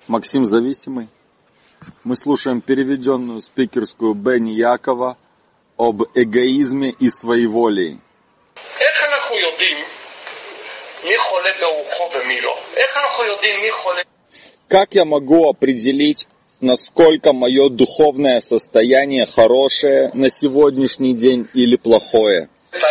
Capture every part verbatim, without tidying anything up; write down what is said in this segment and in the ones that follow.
Максим Зависимый. Мы слушаем переведенную спикерскую Бенни Якова об эгоизме и своеволии. Как я могу определить, насколько мое духовное состояние хорошее на сегодняшний день или плохое?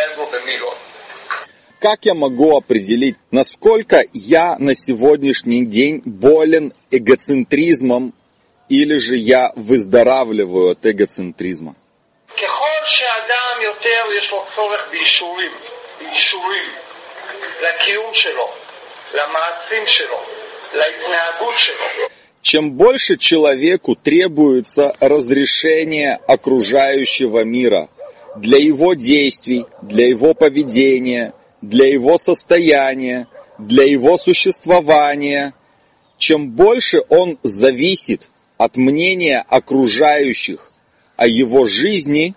Как я могу определить, насколько я на сегодняшний день болен эгоцентризмом или же я выздоравливаю от эгоцентризма? Чем больше человеку требуется разрешение окружающего мира для его действий, для его поведения, для его состояния, для его существования, чем больше он зависит от мнения окружающих о его жизни,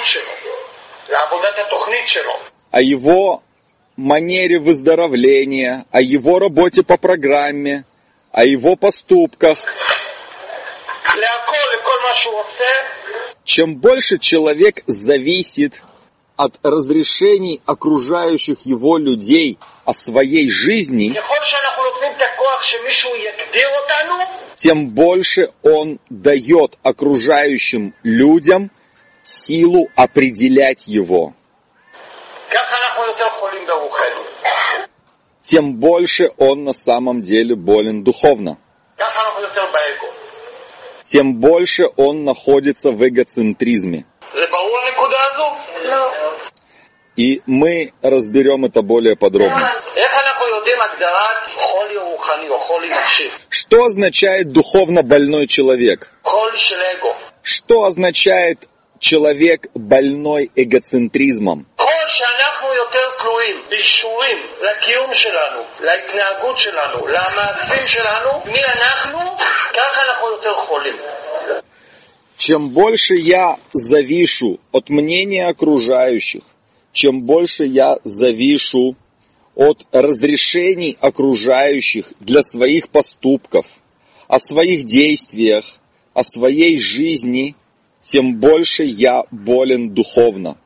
о его манере выздоровления, о его работе по программе, о его поступках. Чем больше человек зависит от разрешений окружающих его людей о своей жизни, тем больше он дает окружающим людям силу определять его. Тем больше он на самом деле болен духовно. Тем больше он находится в эгоцентризме. И мы разберем это более подробно. Что означает духовно больной человек? Что означает человек больной эгоцентризмом? Чем больше я завишу от мнения окружающих, чем больше я завишу от разрешений окружающих для своих поступков, о своих действиях, о своей жизни, тем больше я болен духовно.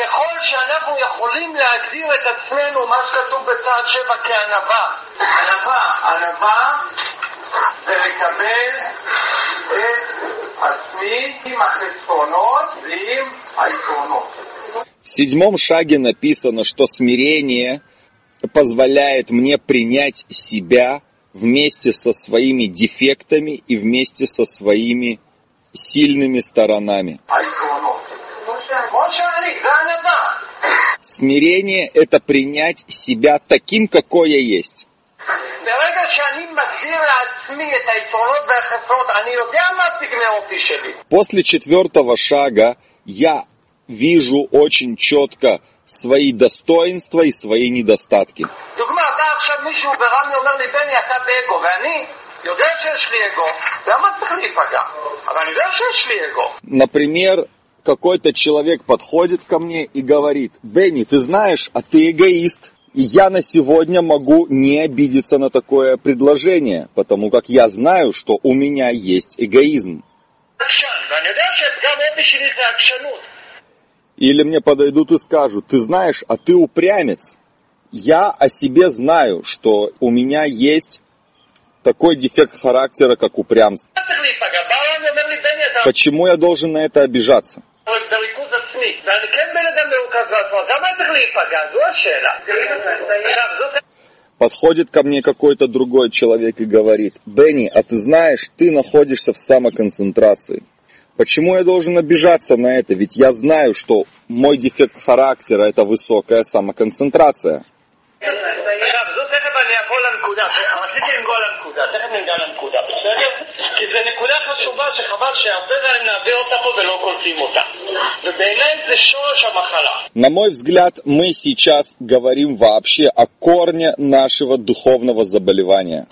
В седьмом шаге написано, что смирение позволяет мне принять себя вместе со своими дефектами и вместе со своими сильными сторонами. Смирение – это принять себя таким, какой я есть. После четвертого шага я вижу очень четко свои достоинства и свои недостатки. Например, какой-то человек подходит ко мне и говорит: «Бенни, ты знаешь, а ты эгоист». И я на сегодня могу не обидеться на такое предложение, потому как я знаю, что у меня есть эгоизм. Или мне подойдут и скажут: «Ты знаешь, а ты упрямец». Я о себе знаю, что у меня есть такой дефект характера, как упрямство. Почему я должен на это обижаться? Подходит ко мне какой-то другой человек и говорит: «Бенни, а ты знаешь, ты находишься в самоконцентрации». Почему я должен обижаться на это? Ведь я знаю, что мой дефект характера – это высокая самоконцентрация. На мой взгляд, мы сейчас говорим вообще о корне нашего духовного заболевания.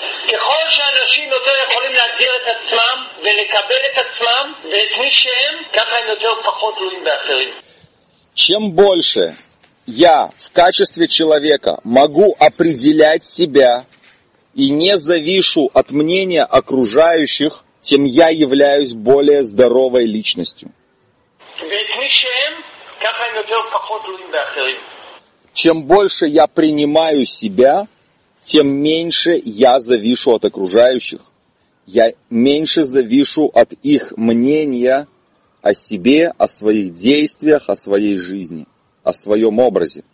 Чем больше я в качестве человека могу определять себя и не завишу от мнения окружающих, тем я являюсь более здоровой личностью. Чем больше я принимаю себя, тем меньше я завишу от окружающих. Я меньше завишу от их мнения о себе, о своих действиях, о своей жизни, о своем образе.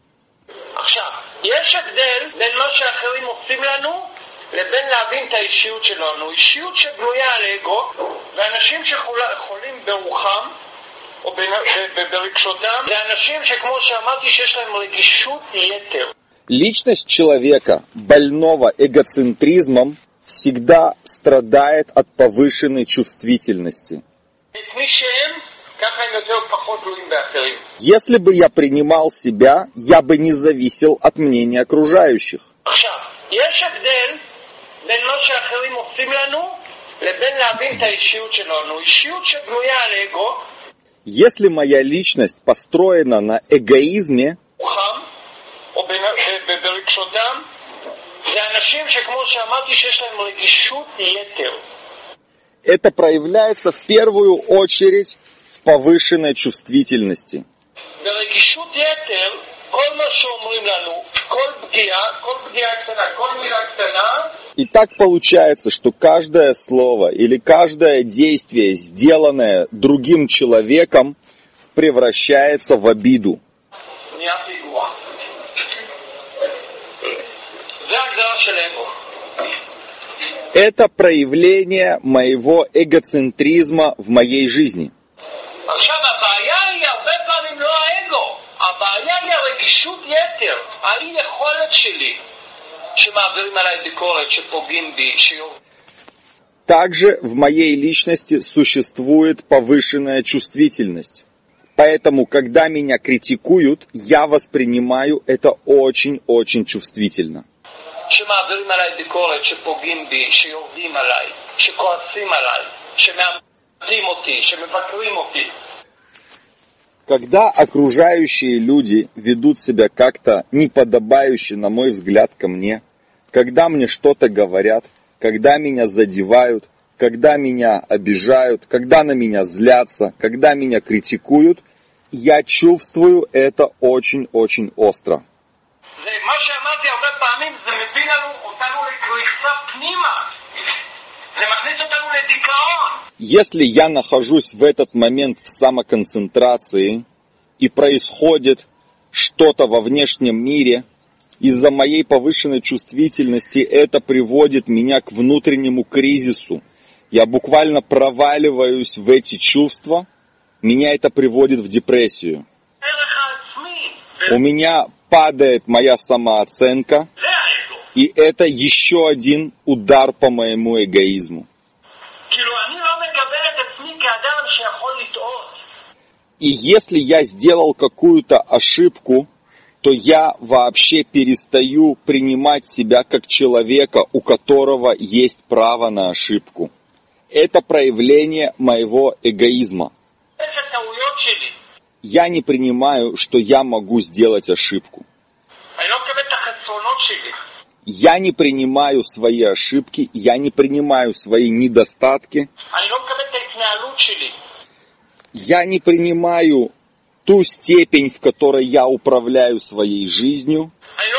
לבין להבין את האישיות שלנו, אישיות שבנויה על אגו, ואנשים שחולים ברוחם, או ברגשותם, זה אנשים שכמו שאמרתי שיש להם רגישות יתר. Личность человека, больного эгоцентризмом, всегда страдает от повышенной чувствительности. Если бы я принимал себя, я бы не зависел от мнения окружающих. בין מה שאחרים עושים לנו, לבין להבין את האישיות שלנו. אישיות שבנויה על אגו. Если моя личность построена на эгоизме, או ברגשותם, זה אנשים שכמו שאמרתי שיש להם רגישות יתר. это проявляется в первую очередь в повышенной чувствительности. ברגישות יתר, כל מה שאומרים לנו, כל פגיעה, כל פגיעה קטנה, כל מילה קטנה, И так получается, что каждое слово или каждое действие, сделанное другим человеком, превращается в обиду. Это проявление моего эгоцентризма в моей жизни. Также в моей личности существует повышенная чувствительность. Поэтому, когда меня критикуют, я воспринимаю это очень-очень чувствительно. Когда окружающие люди ведут себя как-то неподобающе, на мой взгляд, ко мне, когда мне что-то говорят, когда меня задевают, когда меня обижают, когда на меня злятся, когда меня критикуют, я чувствую это очень-очень остро. Если я нахожусь в этот момент в самоконцентрации и происходит что-то во внешнем мире, из-за моей повышенной чувствительности это приводит меня к внутреннему кризису. Я буквально проваливаюсь в эти чувства, меня это приводит в депрессию. У меня падает моя самооценка, и это еще один удар по моему эгоизму. И если я сделал какую-то ошибку, то я вообще перестаю принимать себя как человека, у которого есть право на ошибку. Это проявление моего эгоизма. Я не принимаю, что я могу сделать ошибку. Я не принимаю свои ошибки, я не принимаю свои недостатки. Я не принимаю ту степень, в которой я управляю своей жизнью.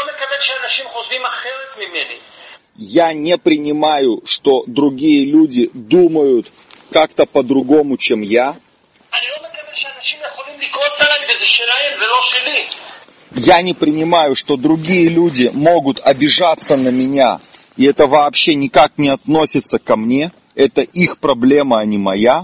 Я не принимаю, что другие люди думают как-то по-другому, чем я. Я не принимаю, что другие люди могут обижаться на меня, и это вообще никак не относится ко мне. Это их проблема, а не моя.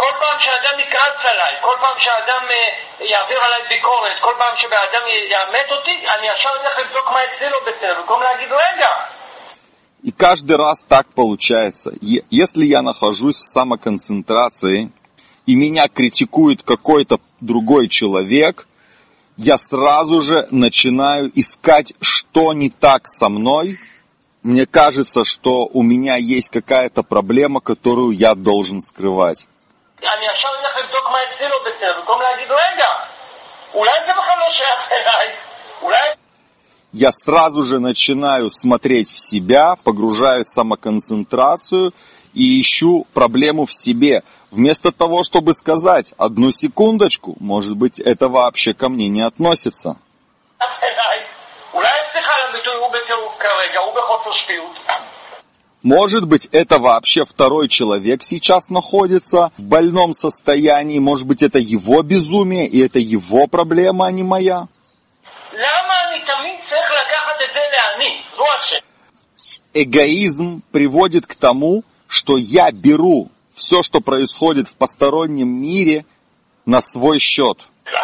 И каждый раз так получается. Если я нахожусь в самоконцентрации, и меня критикует какой-то другой человек, я сразу же начинаю искать, что не так со мной. Мне кажется, что у меня есть какая-то проблема, которую я должен скрывать. я сразу же начинаю смотреть в себя, погружаюсь в самоконцентрацию и ищу проблему в себе. Вместо того, чтобы сказать, одну секундочку, может быть, это вообще ко мне не относится. Может быть, это вообще второй человек сейчас находится в больном состоянии, может быть, это его безумие, и это его проблема, а не моя. Эгоизм приводит к тому, что я беру все, что происходит в постороннем мире, на свой счет.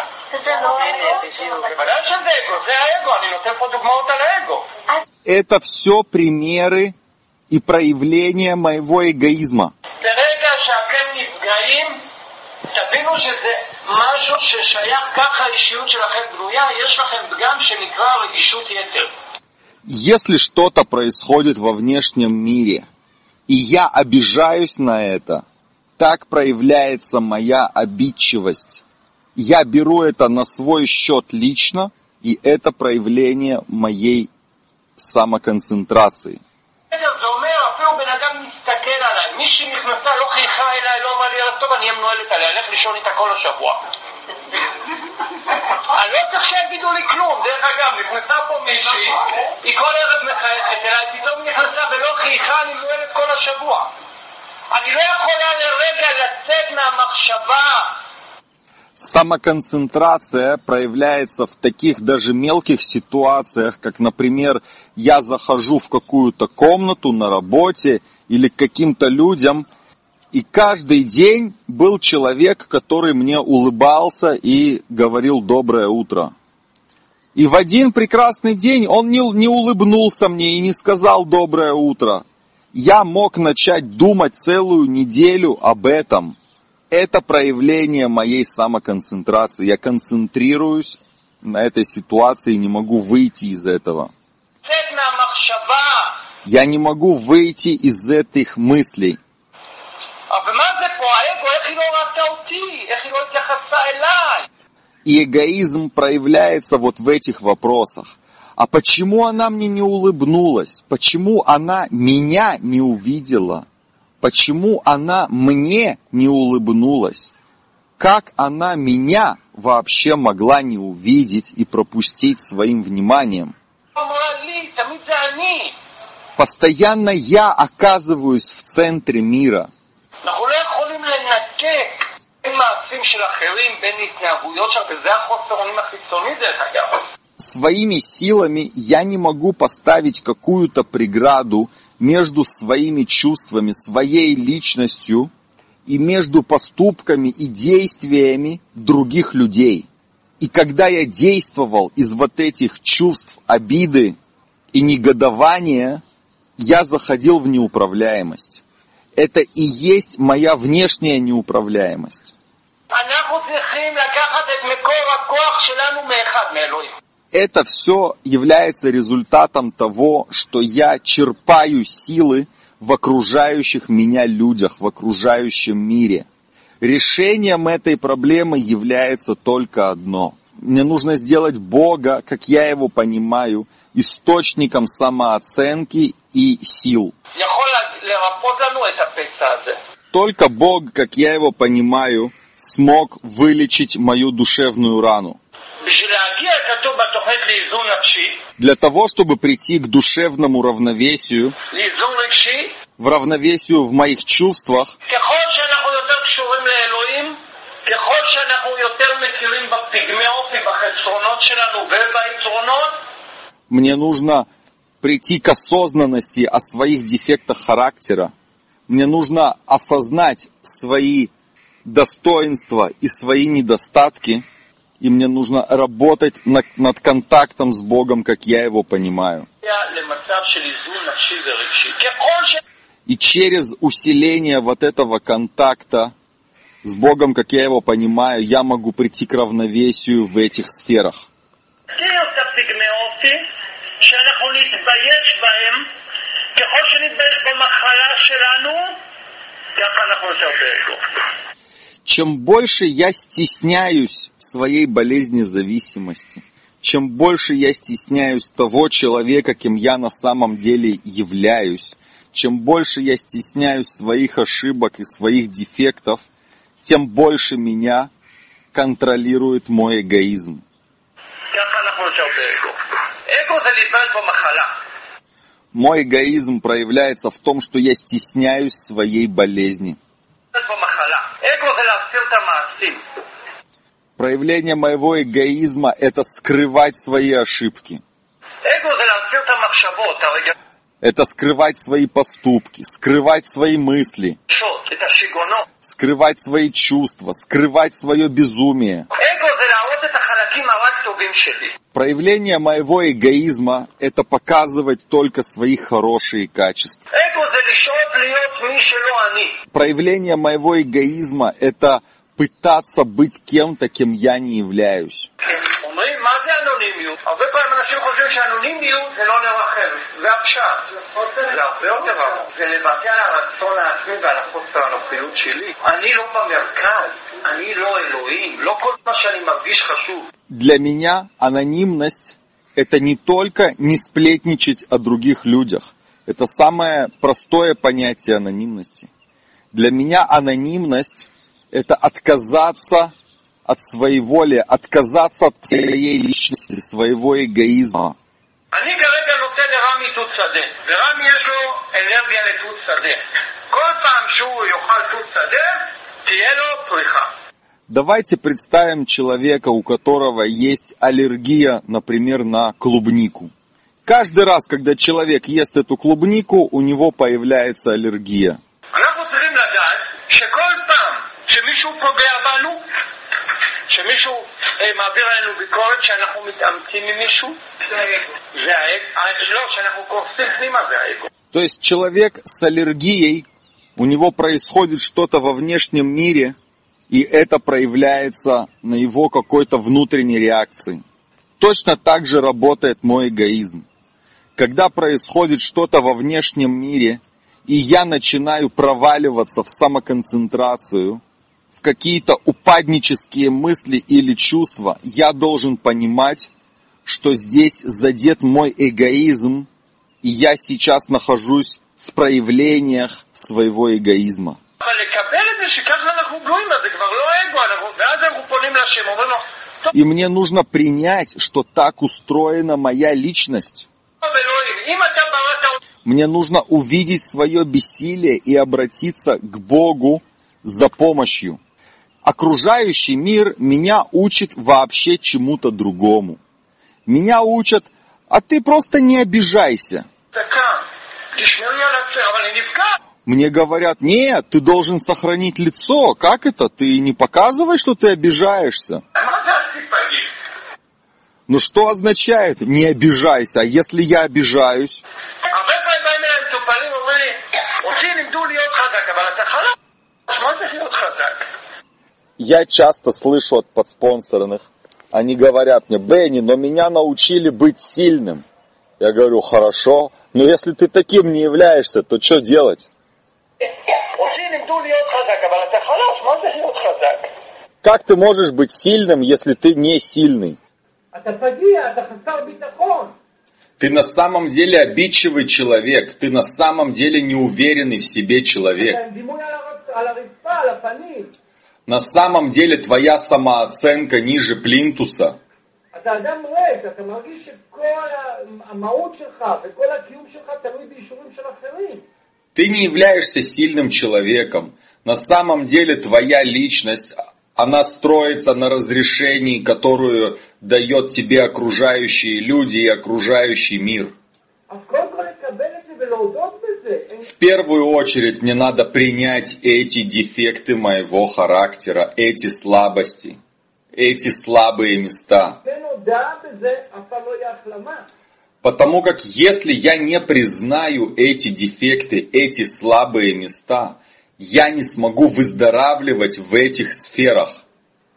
Это все примеры и проявления моего эгоизма. Если что-то происходит во внешнем мире, и я обижаюсь на это, так проявляется моя обидчивость. Я беру это на свой счет лично, и это проявление моей самоконцентрации. אני לא צריך שיגידו לי כלום. דרך אגב, נכנסה פה מישהי, היא כל ערב מחייכת אליי, פתאום נכנסה ולא חייכה, אני מנוהלת כל השבוע. אני לא יכולה לרגע לצאת מהמחשבה. Самоконцентрация проявляется в таких даже мелких ситуациях, как, например, я захожу в какую-то комнату на работе или к каким-то людям, и каждый день был человек, который мне улыбался и говорил «доброе утро». И в один прекрасный день он не, не улыбнулся мне и не сказал «доброе утро». Я мог начать думать целую неделю об этом. Это проявление моей самоконцентрации. Я концентрируюсь на этой ситуации и не могу выйти из этого. Я не могу выйти из этих мыслей. И эгоизм проявляется вот в этих вопросах. А почему она мне не улыбнулась? Почему она меня не увидела? Почему она мне не улыбнулась? Как она меня вообще могла не увидеть и пропустить своим вниманием? Постоянно я оказываюсь в центре мира. Своими силами я не могу поставить какую-то преграду между своими чувствами, своей личностью и между поступками и действиями других людей. И когда я действовал из вот этих чувств обиды и негодования, я заходил в неуправляемость. Это и есть моя внешняя неуправляемость. Это все является результатом того, что я черпаю силы в окружающих меня людях, в окружающем мире. Решением этой проблемы является только одно. Мне нужно сделать Бога, как я его понимаю, источником самооценки и сил. Только Бог, как я его понимаю, смог вылечить мою душевную рану. Для того, чтобы прийти к душевному равновесию, в равновесию в моих чувствах, мне нужно прийти к осознанности о своих дефектах характера. Мне нужно осознать свои достоинства и свои недостатки. И мне нужно работать над, над контактом с Богом, как я его понимаю. И через усиление вот этого контакта с Богом, как я его понимаю, я могу прийти к равновесию в этих сферах. Чем больше я стесняюсь своей болезни зависимости, чем больше я стесняюсь того человека, кем я на самом деле являюсь, чем больше я стесняюсь своих ошибок и своих дефектов, тем больше меня контролирует мой эгоизм. Мой эгоизм проявляется в том, что я стесняюсь своей болезни. Проявление моего эгоизма – это скрывать свои ошибки. Это скрывать свои поступки, скрывать свои мысли, скрывать свои чувства, скрывать свое безумие. Проявление моего эгоизма – это показывать только свои хорошие качества. Проявление моего эгоизма – это пытаться быть кем-то, кем я не являюсь. Для меня анонимность – это не только не сплетничать о других людях. Это самое простое понятие анонимности. Для меня анонимность – это отказаться от своей воли, отказаться от своей личности, своего эгоизма. Давайте представим человека, у которого есть аллергия, например, на клубнику. Каждый раз, когда человек ест эту клубнику, у него появляется аллергия. То есть человек с аллергией, у него происходит что-то во внешнем мире, и это проявляется на его какой-то внутренней реакции. Точно так же работает мой эгоизм. Когда происходит что-то во внешнем мире, и я начинаю проваливаться в самоконцентрацию, в какие-то упаднические мысли или чувства, я должен понимать, что здесь задет мой эгоизм, и я сейчас нахожусь в проявлениях своего эгоизма. И мне нужно принять, что так устроена моя личность. Мне нужно увидеть свое бессилие и обратиться к Богу за помощью. Окружающий мир меня учит вообще чему-то другому. Меня учат, а ты просто не обижайся. Мне говорят, нет, ты должен сохранить лицо. Как это? Ты не показывай, что ты обижаешься. Ну что означает не обижайся? А если я обижаюсь? Я часто слышу от подспонсорных, они говорят мне, Бенни, но меня научили быть сильным. Я говорю, хорошо, но если ты таким не являешься, то что делать? Как ты можешь быть сильным, если ты не сильный? Ты на самом деле обидчивый человек, ты на самом деле неуверенный в себе человек. На самом деле твоя самооценка ниже плинтуса. Ты не являешься сильным человеком. На самом деле твоя личность, она строится на разрешении, которую дает тебе окружающие люди и окружающий мир. В первую очередь мне надо принять эти дефекты моего характера, эти слабости, эти слабые места. Потому как если я не признаю эти дефекты, эти слабые места, я не смогу выздоравливать в этих сферах.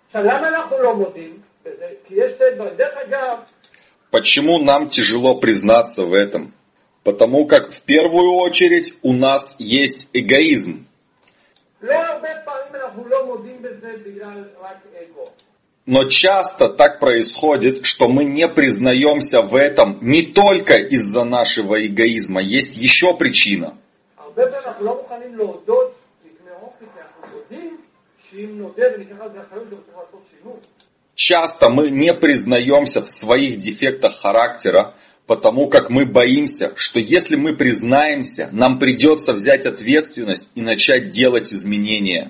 Почему нам тяжело признаться в этом? Потому как в первую очередь у нас есть эгоизм. Но часто так происходит, что мы не признаемся в этом не только из-за нашего эгоизма. Есть еще причина. Часто мы не признаемся в своих дефектах характера, потому как мы боимся, что если мы признаемся, нам придется взять ответственность и начать делать изменения.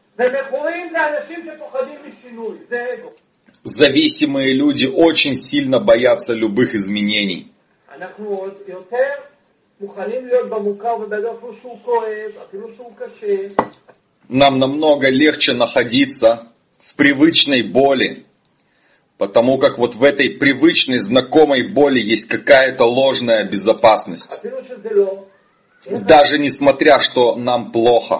Зависимые люди очень сильно боятся любых изменений. Нам намного легче находиться в привычной боли, потому как вот в этой привычной, знакомой боли есть какая-то ложная безопасность. Даже несмотря, что нам плохо.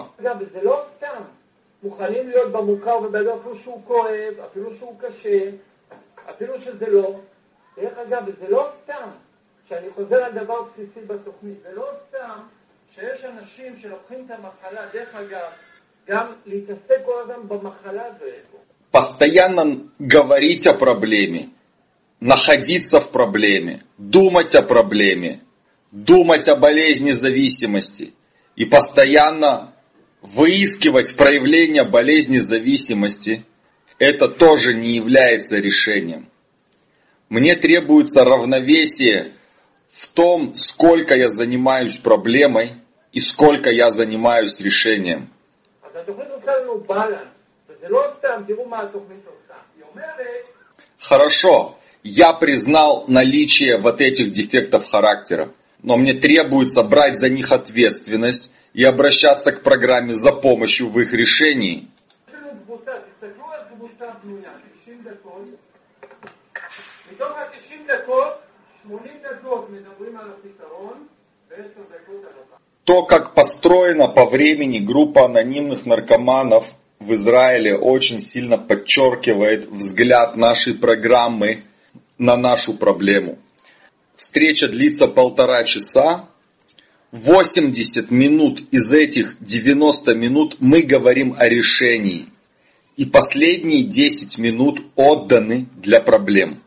מוכנים להיות במוכר ובדרך אפילו שהוא כואב, אפילו שהוא קשה, אפילו שזה לא. דרך אגב, זה לא סתם, שאני חוזר על דבר בסיסי בתוכנית, זה לא סתם שיש אנשים שלוקחים את המחלה, דרך אגב, גם להתעסק כל אדם במחלה זה. Постоянно говорить о проблеме, находиться в проблеме, думать о проблеме, думать о болезни зависимости и постоянно выискивать проявление болезни зависимости, это тоже не является решением. Мне требуется равновесие в том, сколько я занимаюсь проблемой и сколько я занимаюсь решением. Хорошо, я признал наличие вот этих дефектов характера, но мне требуется брать за них ответственность и обращаться к программе за помощью в их решении. То, как построена по времени группа анонимных наркоманов в Израиле, очень сильно подчеркивает взгляд нашей программы на нашу проблему. Встреча длится полтора часа. восемьдесят минут из этих девяноста минут мы говорим о решении. И последние десять минут отданы для проблем.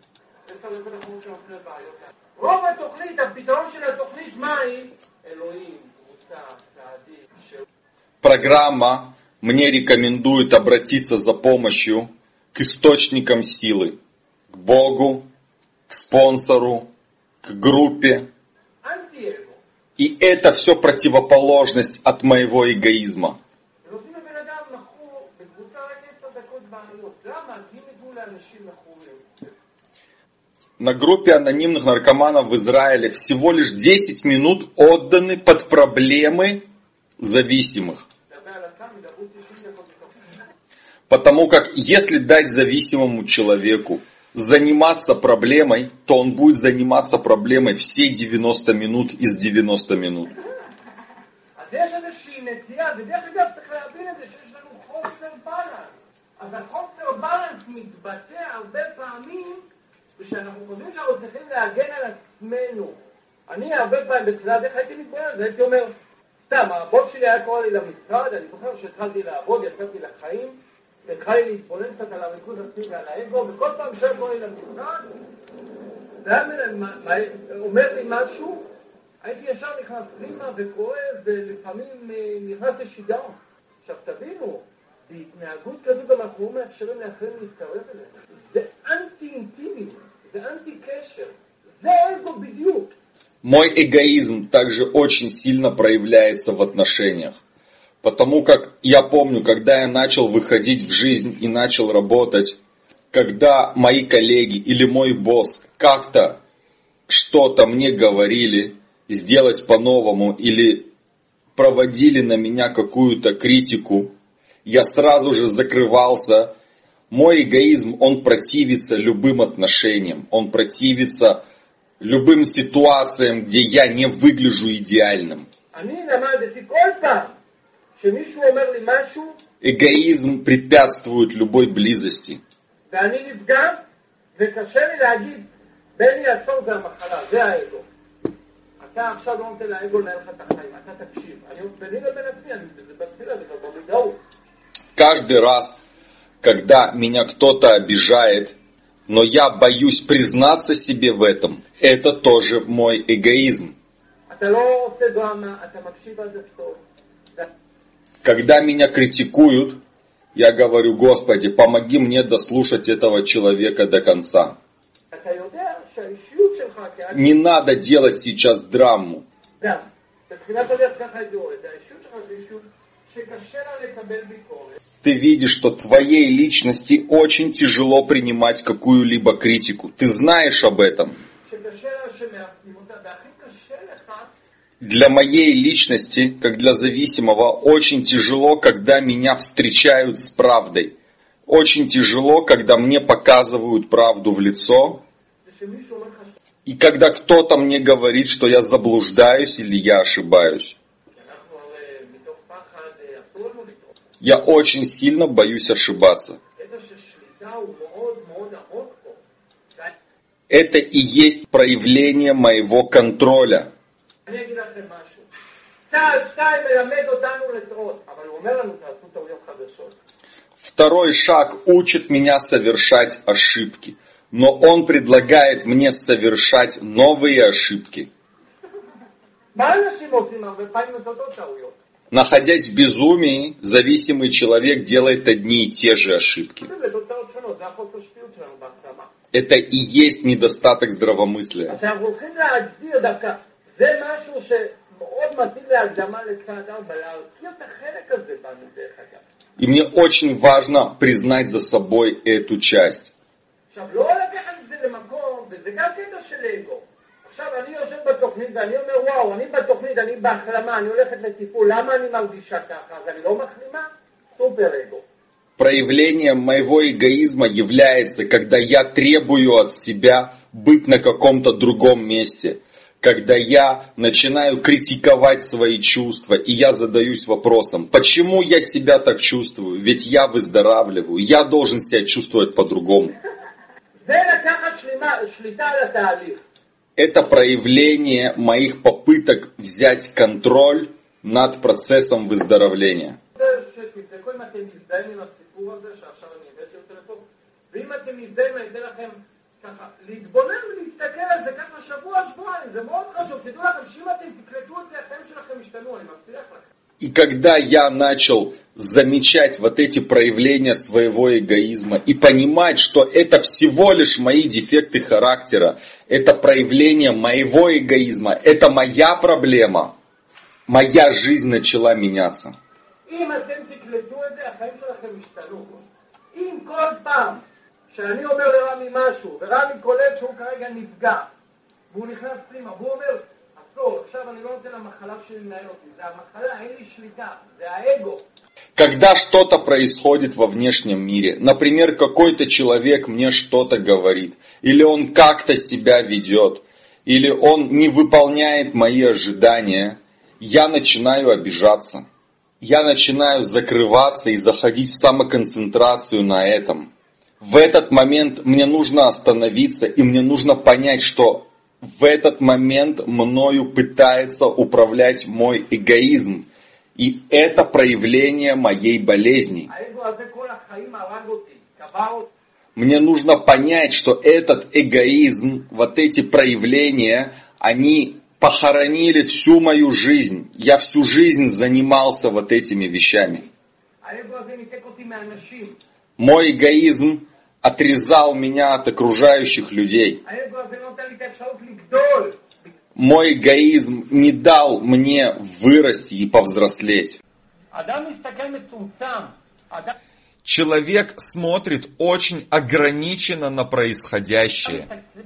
Программа мне рекомендует обратиться за помощью к источникам силы, к Богу, к спонсору, к группе. И это все противоположность от моего эгоизма. На группе анонимных наркоманов в Израиле всего лишь десять минут отданы под проблемы зависимых. Потому как если дать зависимому человеку заниматься проблемой, то он будет заниматься проблемой все девяносто минут из девяноста минут. אני הרבה פעמים בצלעד איך הייתי מתבונן, הייתי אומר, סתם, הבוס שלי היה קורא לי למשרד, אני זוכר שהתחלתי לעבוד, יצאתי לחיים, התחל לי להתבונן קצת על הריכוז עצמי ועל האגו, וכל פעם שהיה קורא לי למשרד, זה היה אומר לי משהו, הייתי ישר נכנס פנימה וכואב, ולפעמים נכנס לשיגעון. עכשיו תבינו, בהתנהגות כזו גם אנחנו מאפשרים לאחרים להתקרב אליהם. זה אנטי-אינטימיות, זה אנטי-קשר, זה אגו בדיוק. Мой эгоизм также очень сильно проявляется в отношениях. Потому как я помню, когда я начал выходить в жизнь и начал работать, когда мои коллеги или мой босс как-то что-то мне говорили, сделать по-новому или проводили на меня какую-то критику, я сразу же закрывался. Мой эгоизм, он противится любым отношениям, он противится любым ситуациям, где я не выгляжу идеальным. Эгоизм препятствует любой близости. Каждый раз, Когда меня кто-то обижает, но я боюсь признаться себе в этом, это тоже мой эгоизм. Когда меня критикуют, я говорю: Господи, помоги мне дослушать этого человека до конца. Не надо делать сейчас драму. Ты видишь, что твоей личности очень тяжело принимать какую-либо критику. Ты знаешь об этом. Для моей личности, как для зависимого, очень тяжело, когда меня встречают с правдой. Очень тяжело, когда мне показывают правду в лицо. И когда кто-то мне говорит, что я заблуждаюсь или я ошибаюсь. Я очень сильно боюсь ошибаться. Это и есть проявление моего контроля. Второй шаг учит меня совершать ошибки, но он предлагает мне совершать новые ошибки. Находясь в безумии, зависимый человек делает одни и те же ошибки. Это и есть недостаток здравомыслия. И мне очень важно признать за собой эту часть. Проявлением моего эгоизма является, когда я требую от себя быть на каком-то другом месте. Когда я начинаю критиковать свои чувства, и я задаюсь вопросом, почему я себя так чувствую? Ведь я выздоравливаю, я должен себя чувствовать по-другому. Это проявление моих попыток взять контроль над процессом выздоровления. להתבונן ולהסתכל על זה ככה שבוע, שבועיים, זה מאוד חשוב, תדעו לכם שאם אתם תקלטו את זה, החיים שלכם ישתנו, אני מבטיח לכם. И когда я начал замечать вот эти проявления своего эгоизма и понимать, что это всего лишь мои дефекты характера, это проявление моего эгоизма, это моя проблема, моя жизнь начала меняться. אם אתם תקלטו את זה, החיים שלכם ישתנו. אם כל פעם שאני אומר לרמי משהו, ורמי קולט שהוא כרגע נפגע, והוא נכנס פנימה, והוא אומר, אסור, עכשיו אני לא נותן למחלה שלי לנהל אותי, זה המחלה, אין לי שליטה, זה האגו. Когда что-то происходит во внешнем мире, например, какой-то человек мне что-то говорит, или он как-то себя ведет, или он не выполняет мои ожидания, я начинаю обижаться. Я начинаю закрываться и заходить в самоконцентрацию на этом. В этот момент мне нужно остановиться, и мне нужно понять, что в этот момент мною пытается управлять мой эгоизм. И это проявление моей болезни. Мне нужно понять, что этот эгоизм, вот эти проявления, они похоронили всю мою жизнь. Я всю жизнь занимался вот этими вещами. Мой эгоизм отрезал меня от окружающих людей. Мой эгоизм не дал мне вырасти и повзрослеть. Человек смотрит очень ограниченно на происходящее.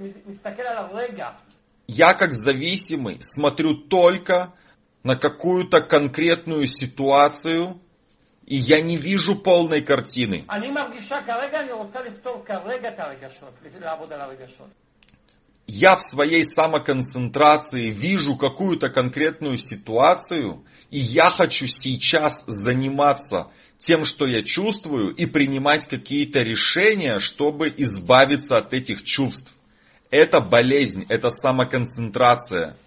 Я, как зависимый, смотрю только на какую-то конкретную ситуацию, и я не вижу полной картины. Я в своей самоконцентрации вижу какую-то конкретную ситуацию, и я хочу сейчас заниматься тем, что я чувствую, и принимать какие-то решения, чтобы избавиться от этих чувств. Это болезнь, это самоконцентрация.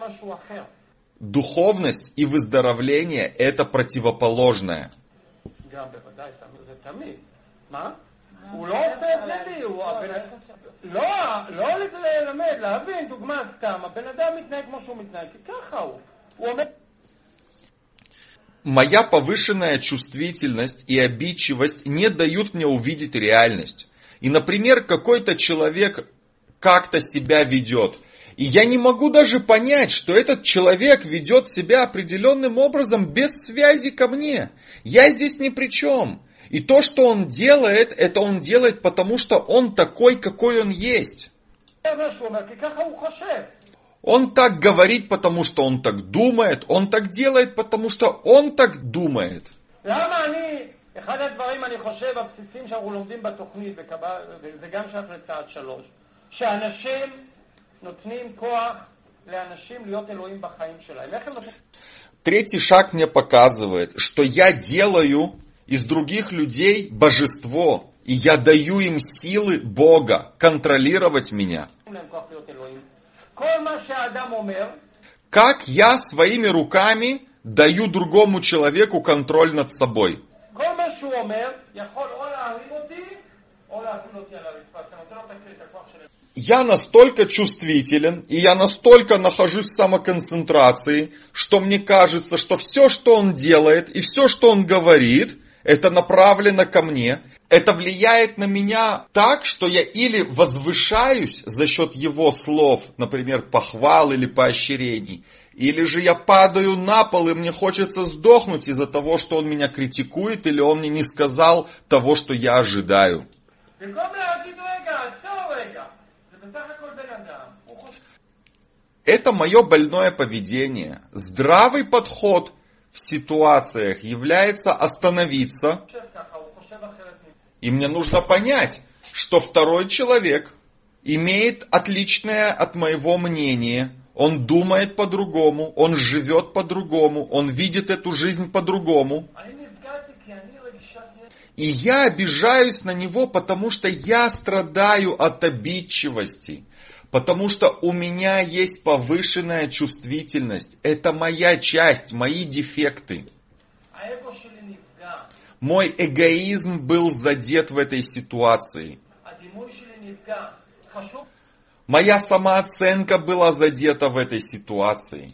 Духовность и выздоровление – это противоположное. גם בוודאי, זה תמיד. מה? הוא לא עושה את זה, הוא לא, לא ללמד, להבין, דוגמה סתם, הבן אדם מתנהג כמו שהוא מתנהג, כי ככה הוא. הוא אומר... Моя повышенная чувствительность и обидчивость не дают мне увидеть реальность. И, например, какой-то человек как-то себя ведет. И я не могу даже понять, что этот человек ведет себя определенным образом без связи ко мне. Я здесь ни при чем. И то, что он делает, это он делает, потому что он такой, какой он есть. Он так говорит, потому что он так думает. Он так делает, потому что он так думает. אחד הדברים אני חושב הבסיסים שאנחנו לומדים בתוכנית, וזה גם שייך לצעד שלוש, שאנשים נותנים כוח לאנשים להיות אלוהים בחיים שלהם. Третий шаг мне показывает, что я делаю из других людей божество, и я даю им силы Бога контролировать меня. Как я своими руками даю другому человеку контроль над собой. Я настолько чувствителен, и я настолько нахожусь в самоконцентрации, что мне кажется, что все, что он делает, и все, что он говорит, это направлено ко мне. Это влияет на меня так, что я или возвышаюсь за счет его слов, например, похвал или поощрений, или же я падаю на пол, и мне хочется сдохнуть из-за того, что он меня критикует, или он мне не сказал того, что я ожидаю. Это мое больное поведение. Здравый подход в ситуациях является остановиться. И мне нужно понять, что второй человек имеет отличное от моего мнения. Он думает по-другому, он живет по-другому, он видит эту жизнь по-другому. И я обижаюсь на него, потому что я страдаю от обидчивости. Потому что у меня есть повышенная чувствительность. Это моя часть, мои дефекты. Мой эгоизм был задет в этой ситуации. Моя самооценка была задета в этой ситуации.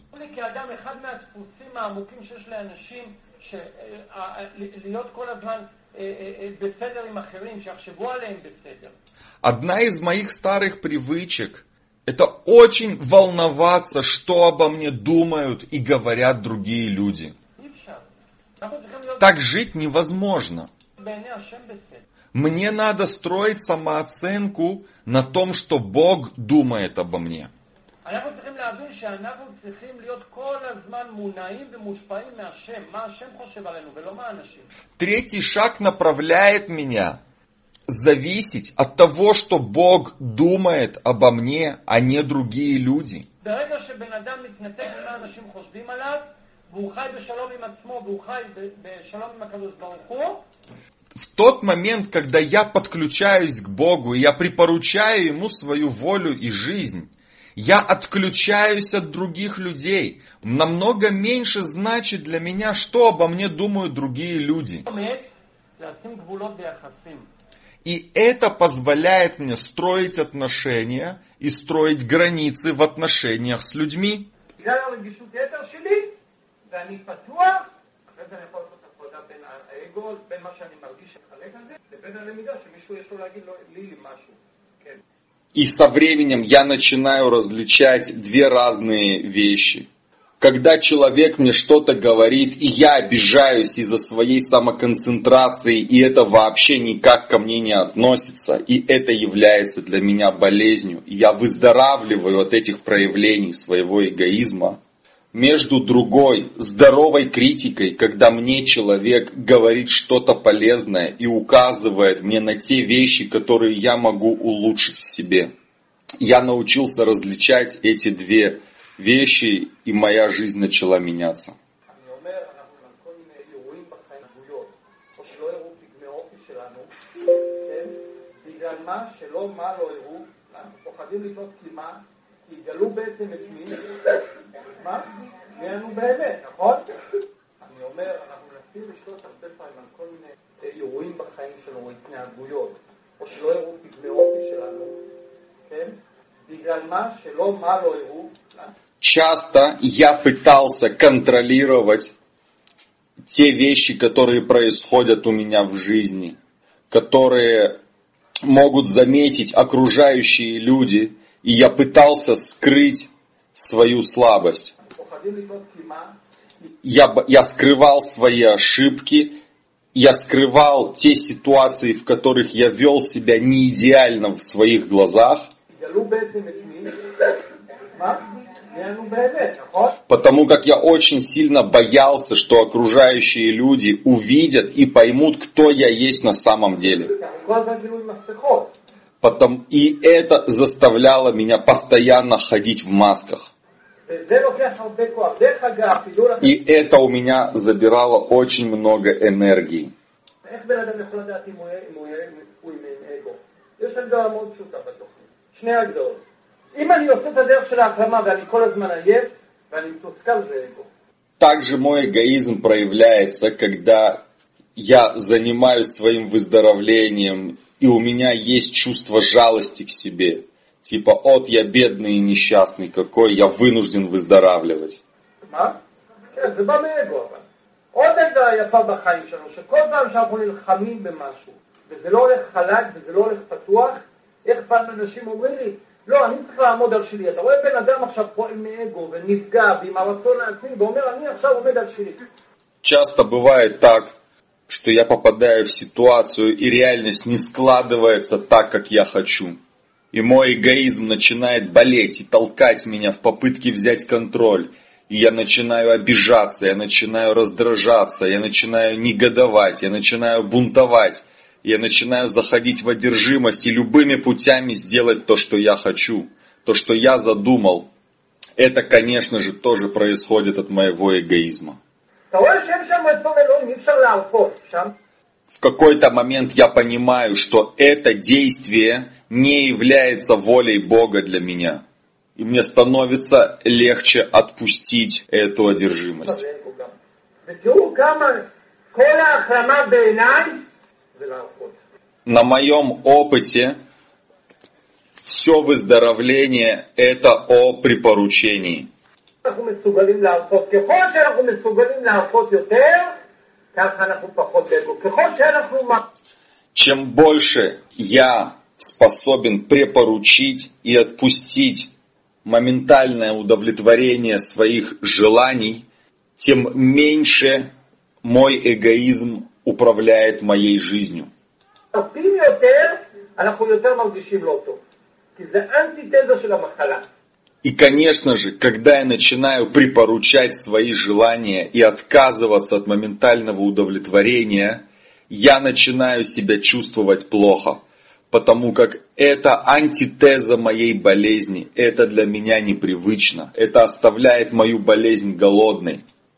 Одна из моих старых привычек – это очень волноваться, что обо мне думают и говорят другие люди. Так жить невозможно. Мне надо строить самооценку на том, что Бог думает обо мне. Третий шаг направляет меня зависеть от того, что Бог думает обо мне, а не другие люди. В тот момент, когда я подключаюсь к Богу, и я припоручаю Ему свою волю и жизнь, я отключаюсь от других людей. Намного меньше значит для меня, что обо мне думают другие люди. И это позволяет мне строить отношения и строить границы в отношениях с людьми. И со временем я начинаю различать две разные вещи. Когда человек мне что-то говорит, и я обижаюсь из-за своей самоконцентрации, и это вообще никак ко мне не относится, и это является для меня болезнью, и я выздоравливаю от этих проявлений своего эгоизма, между другой, здоровой критикой, когда мне человек говорит что-то полезное и указывает мне на те вещи, которые я могу улучшить в себе. Я научился различать эти две вещи, и моя жизнь начала меняться. יגלו בעצם את מי? מה? מי אנו באמת, נכון? אני אומר, אנחנו מנסים לשלוט הרבה פעמים על כל מיני אירועים בחיים שלנו, או התנהגויות, או שלא הראו פגמי אופי שלנו, כן? בגלל מה שלא, מה לא הראו. Часто я пытался контролировать те вещи, которые происходят у меня в жизни, которые могут заметить окружающие люди, и я пытался скрыть свою слабость. Я, я скрывал свои ошибки, я скрывал те ситуации, в которых я вел себя не идеально в своих глазах, потому как я очень сильно боялся, что окружающие люди увидят и поймут, кто я есть на самом деле. Потом, и это заставляло меня постоянно ходить в масках. И это у меня забирало очень много энергии. Также мой эгоизм проявляется, когда я занимаюсь своим выздоровлением, и у меня есть чувство жалости к себе. Типа, от я бедный и несчастный какой, я вынужден выздоравливать. עוד עדה יפה בחיים שלנו, שכל פעם שאנחנו נלחמים במשהו, וזה לא הולך חלק וזה לא הולך פתוח, איך פעם אנשים אומרים לי, לא, אני צריך לעמוד על שלי. אתה רואה בן אדם עכשיו פועל מאגו ונפגע ועם הרצון העצמי, ואומר, אני עכשיו עומד על שלי. Часто бывает так, что я попадаю в ситуацию, и реальность не складывается так, как я хочу. И мой эгоизм начинает болеть и толкать меня в попытке взять контроль. И я начинаю обижаться, я начинаю раздражаться, я начинаю негодовать, я начинаю бунтовать. Я начинаю заходить в одержимость и любыми путями сделать то, что я хочу, то, что я задумал. Это, конечно же, тоже происходит от моего эгоизма. В какой-то момент я понимаю, что это действие не является волей Бога для меня. И мне становится легче отпустить эту одержимость. На моем опыте все выздоровление это о препоручении. Чем больше я способен препоручить и отпустить моментальное удовлетворение своих желаний, тем меньше мой эгоизм управляет моей жизнью. И, конечно же, когда я начинаю препоручать свои желания и отказываться от моментального удовлетворения, я начинаю себя чувствовать плохо, потому как это антитеза моей болезни, это для меня непривычно, это оставляет мою болезнь голодной.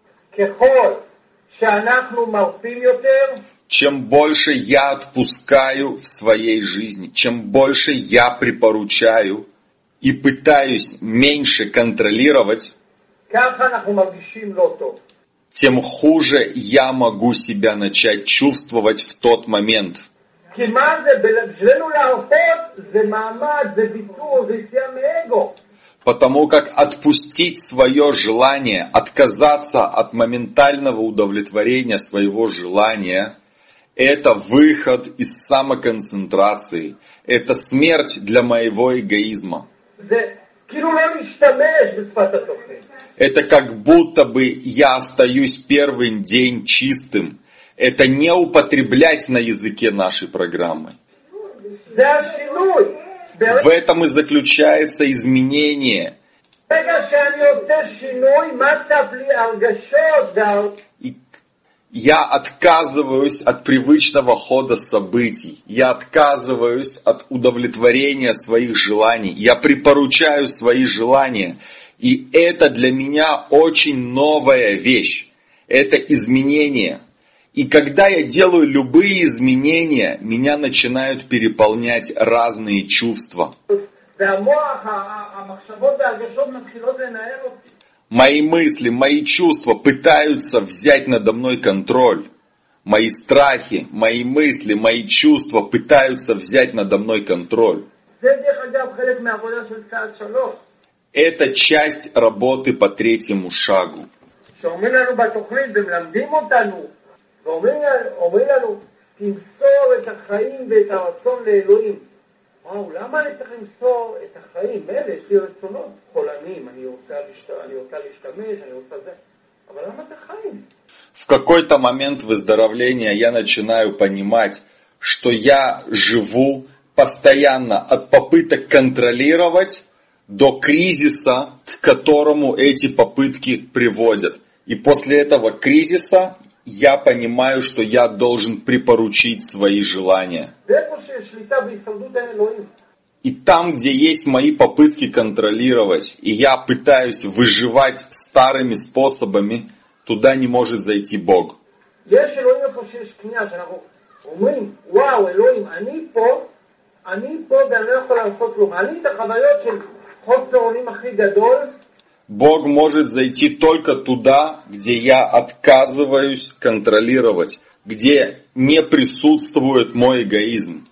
Чем больше я отпускаю в своей жизни, чем больше я препоручаю и пытаюсь меньше контролировать, тем хуже я могу себя начать чувствовать в тот момент. Потому как отпустить свое желание, отказаться от моментального удовлетворения своего желания, это выход из самоконцентрации, это смерть для моего эгоизма. Это как будто бы я остаюсь первый день чистым. Это не употреблять на языке нашей программы. В этом и заключается изменение. И я отказываюсь от привычного хода событий. Я отказываюсь от удовлетворения своих желаний. Я препоручаю свои желания. И это для меня очень новая вещь. Это изменение. И когда я делаю любые изменения, меня начинают переполнять разные чувства. Мои мысли, мои чувства пытаются взять надо мной контроль. Мои страхи, мои мысли, мои чувства пытаются взять надо мной контроль. Это часть работы по третьему шагу. וואו, למה אני צריך למסור את החיים? מילא, יש לי רצונות חולניים, אני רוצה להשתמש, אני רוצה זה, אבל למה את החיים? В какой-то момент выздоровления я начинаю понимать, что я живу постоянно от попыток контролировать до кризиса, к которому эти попытки приводят. И после этого кризиса я понимаю, что я должен припоручить свои желания. И там, где есть мои попытки контролировать, и я пытаюсь выживать старыми способами, туда не может зайти Бог. Бог может зайти только туда, где я отказываюсь контролировать, где не присутствует мой эгоизм.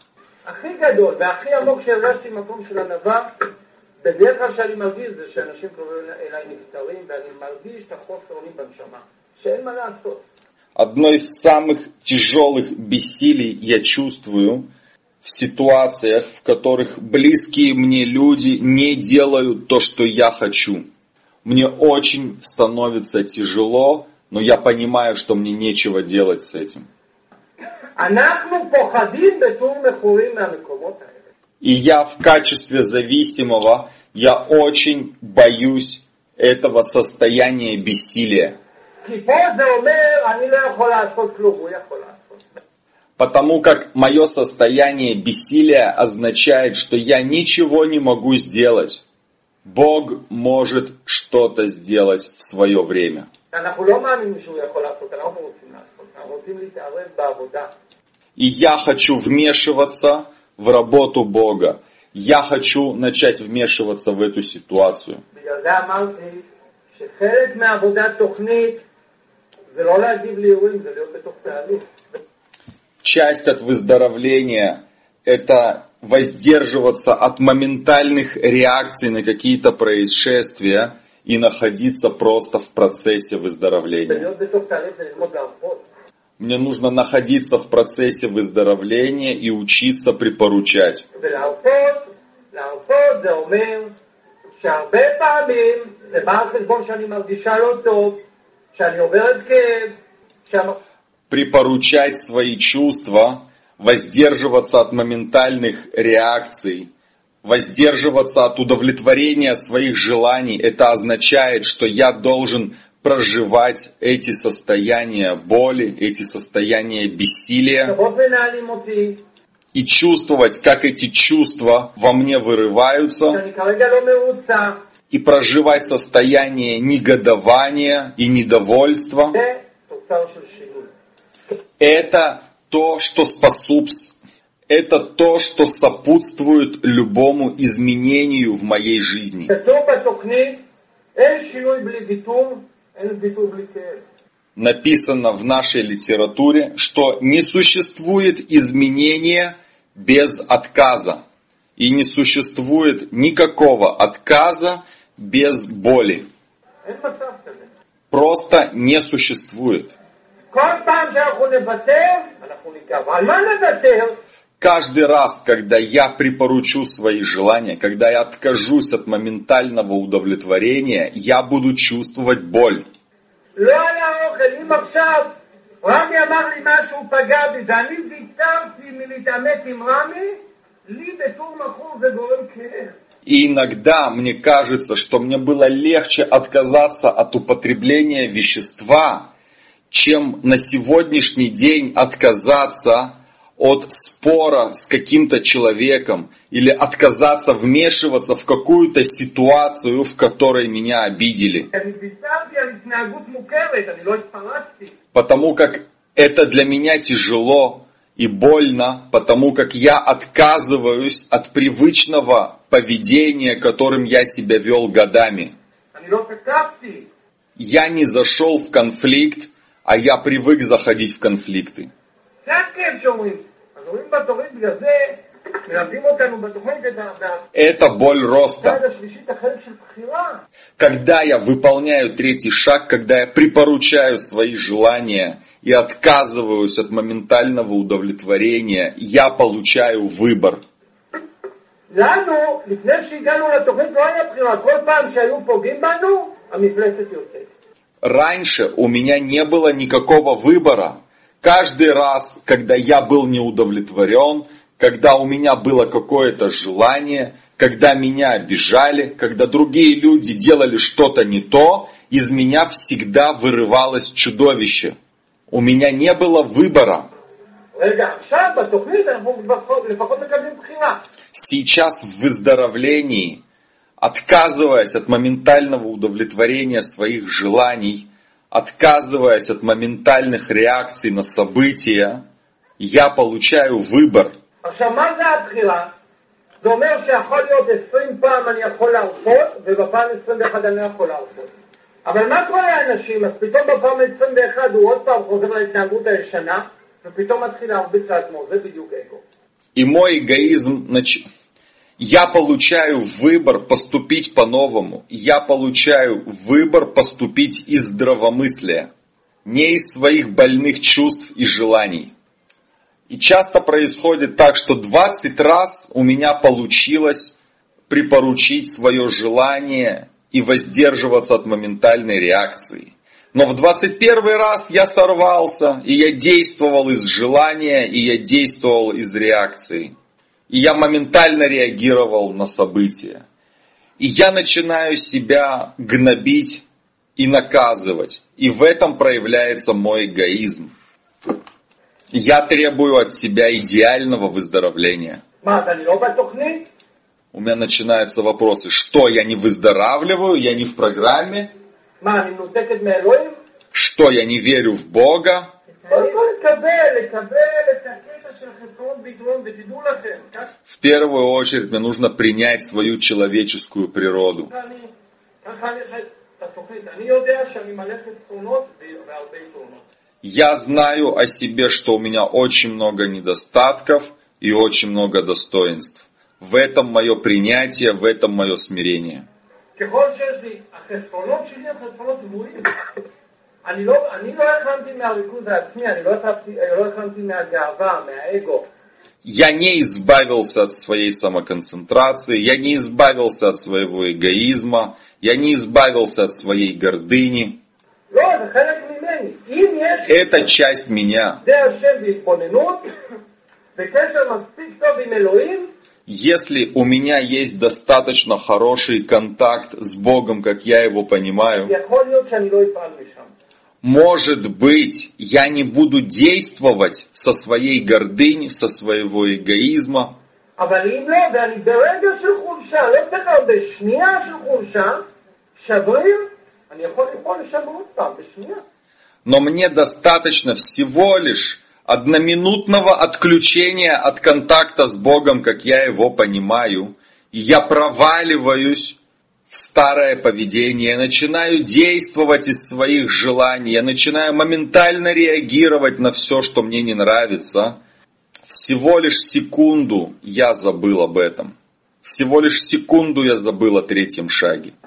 Одно из самых тяжелых бессилий я чувствую в ситуациях, в которых близкие мне люди не делают то, что я хочу. Мне очень становится тяжело, но я понимаю, что мне нечего делать с этим. И я в качестве зависимого, я очень боюсь этого состояния бессилия. Потому как мое состояние бессилия означает, что я ничего не могу сделать. Бог может что-то сделать в свое время. И я хочу вмешиваться в работу Бога. Я хочу начать вмешиваться в эту ситуацию. Часть от выздоровления – это воздерживаться от моментальных реакций на какие-то происшествия и находиться просто в процессе выздоровления. Мне нужно находиться в процессе выздоровления и учиться припоручать. Припоручать свои чувства, воздерживаться от моментальных реакций, воздерживаться от удовлетворения своих желаний. Это означает, что я должен проживать эти состояния боли, эти состояния бессилия и чувствовать, как эти чувства во мне вырываются, и проживать состояние негодования и недовольства. Это то, что способствует, это то, что сопутствует любому изменению в моей жизни. Написано в нашей литературе, что не существует изменения без отказа. И не существует никакого отказа без боли. Просто не существует. Каждый раз, когда я припоручу свои желания, когда я откажусь от моментального удовлетворения, я буду чувствовать боль. И иногда мне кажется, что мне было легче отказаться от употребления вещества, чем на сегодняшний день отказаться от спора с каким-то человеком или отказаться вмешиваться в какую-то ситуацию, в которой меня обидели. Потому как это для меня тяжело и больно, потому как я отказываюсь от привычного поведения, которым я себя вел годами. Я не зашел в конфликт, а я привык заходить в конфликты. זה הכאב שאומרים. אז אומרים בתוכנית, בגלל זה מלמדים אותנו בתוכנית את Это боль роста. הצד השלישית החלק של בחירה. Когда я выполняю третий шаг, когда я припоручаю свои желания и отказываюсь от моментального удовлетворения, я получаю выбор. לנו, לפני שהגענו לתוכנית לא היה בחירה. כל פעם שהיו פוגעים בנו, המפלצת יוצאת. Раньше у меня не было никакого выбора. Каждый раз, когда я был неудовлетворен, когда у меня было какое-то желание, когда меня обижали, когда другие люди делали что-то не то, из меня всегда вырывалось чудовище. У меня не было выбора. רגע, עכשיו בתוכנית אנחנו לפחות מקבלים בחירה. Сейчас в выздоровлении, отказываясь от моментального удовлетворения своих желаний, отказываясь от моментальных реакций на события, я получаю выбор. עכשיו, מה זה הבחירה? זה אומר שיכול להיות עשרים פעם אני יכול להרפות, ובפעם עשרים ואחת אני לא יכול להרפות. אבל מה קורה לאנשים? אז פתאום בפעם עשרים ואחת הוא עוד פעם חוזר להתנהגות הישנה, ופתאום מתחיל להרביץ לעצמו. זה בדיוק אגו. И мой эгоизм... Нач... Я получаю выбор поступить по-новому. Я получаю выбор поступить из здравомыслия, не из своих больных чувств и желаний. И часто происходит так, что двадцать раз у меня получилось припоручить свое желание и воздерживаться от моментальной реакции. Но в двадцать первый раз я сорвался, и я действовал из желания, и я действовал из реакции. И я моментально реагировал на события. И я начинаю себя гнобить и наказывать. И в этом проявляется мой эгоизм. Я требую от себя идеального выздоровления. У меня начинаются вопросы, что я не выздоравливаю, я не в программе, что я не верю в Бога. В первую очередь мне нужно принять свою человеческую природу. Я знаю о себе, что у меня очень много недостатков и очень много достоинств. В этом мое принятие, в этом мое смирение. אני לא, אני לא החלמתי מהריכוז העצמי, אני לא החלמתי מהגאווה, מהאגו. Я не избавился от своей самоконцентрации, я не избавился от своего эгоизма, я не избавился от своей гордыни. Это часть меня. Если у меня есть достаточно хороший контакт с Богом, как я его понимаю, может быть, я не буду действовать со своей гордыней, со своего эгоизма. Но мне достаточно всего лишь одноминутного отключения от контакта с Богом, как я его понимаю, и я проваливаюсь в старое поведение, я начинаю действовать из своих желаний, я начинаю моментально реагировать на все, что мне не нравится. Всего лишь секунду я забыл об этом. Всего лишь секунду я забыл о третьем шаге.